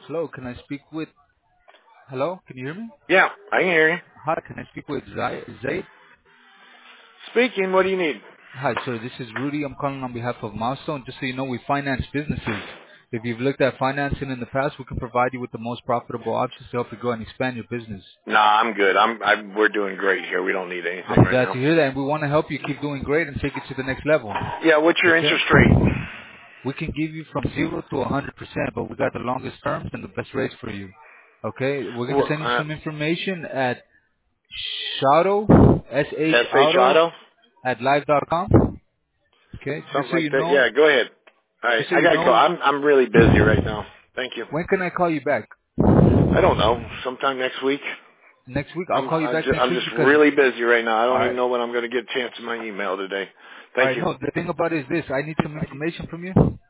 Hello, can I speak with... Hello, can you hear me? Yeah, I can hear you. Hi, can I speak with Zaid? Speaking, what do you need? Hi, sir, this is Rudy. I'm calling on behalf of Milestone. Just so you know, we finance businesses. If you've looked at financing in the past, we can provide you with the most profitable options to help you grow and expand your business. Nah, I'm good. We're doing great here. We don't need anything I'm right glad now. to hear that, and we want to help you keep doing great and take it to the next level. Yeah, what's your Okay? interest rate? We can give you from 0 to 100%, but we got the longest terms and the best rates for you. Okay? We're going to Well, send you some information at Shauto, SH S-H-Auto, Auto? at live.com. Okay, just Something so like you that. know, Yeah, go ahead. All right, just so I you gotta go. know, I'm really busy right now. Thank you. when can I call you back? I don't know. Sometime next week. Next week? I'll call you back next I'm week just because, really busy right now. I don't even alright, know when I'm gonna get a chance to my email today. Thank alright, you. no, the thing about it is this, I need some information from you.